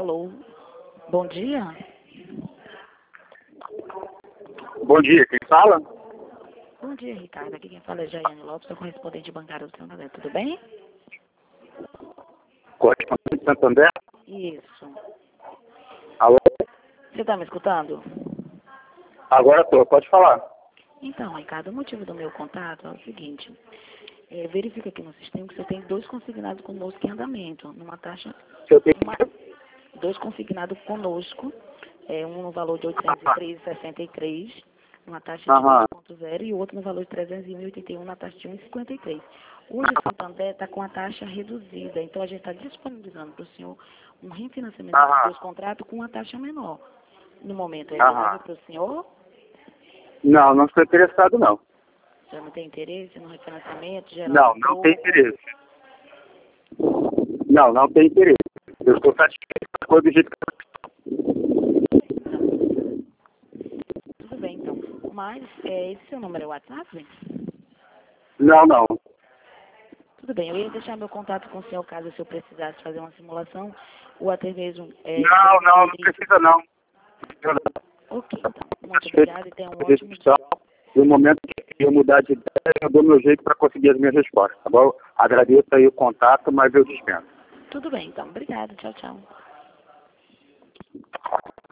Alô, bom dia. Bom dia, quem fala? Bom dia, Ricardo. Aqui quem fala é Jaiane Lopes, sou correspondente bancário do Santander. Tudo bem? Correspondente de Santander? Isso. Alô? Você está me escutando? Agora estou, pode falar. Então, Ricardo, o motivo do meu contato é o seguinte. Verifica aqui no sistema que você tem 2 consignados conosco em andamento, numa taxa... Se eu tenho... Dois consignados conosco, um no valor de R$ 803,63, uma taxa de 2,0, e o outro no valor de R$ 301,81, na taxa de 1,53. Hoje o Santander está com a taxa reduzida, então a gente está disponibilizando para o senhor um refinanciamento dos 2 contratos com uma taxa menor. No momento, é viável para o senhor? Não, não estou interessado, não. O senhor não tem interesse no refinanciamento? Não tem interesse. Não tem interesse. Eu estou satisfeito com a coisa do jeito que Tudo bem, então. Mas, esse seu número é o WhatsApp? Não. Tudo bem, eu ia deixar meu contato com o senhor caso o senhor precisasse fazer uma simulação ou até mesmo... Não precisa não. Ok, então. Muito obrigada e tenha um ótimo dia. No momento que eu mudar de ideia, eu dou meu jeito para conseguir as minhas respostas, tá bom? Agradeço aí o contato, mas eu dispenso. Tudo bem, então. Obrigada. Tchau, tchau.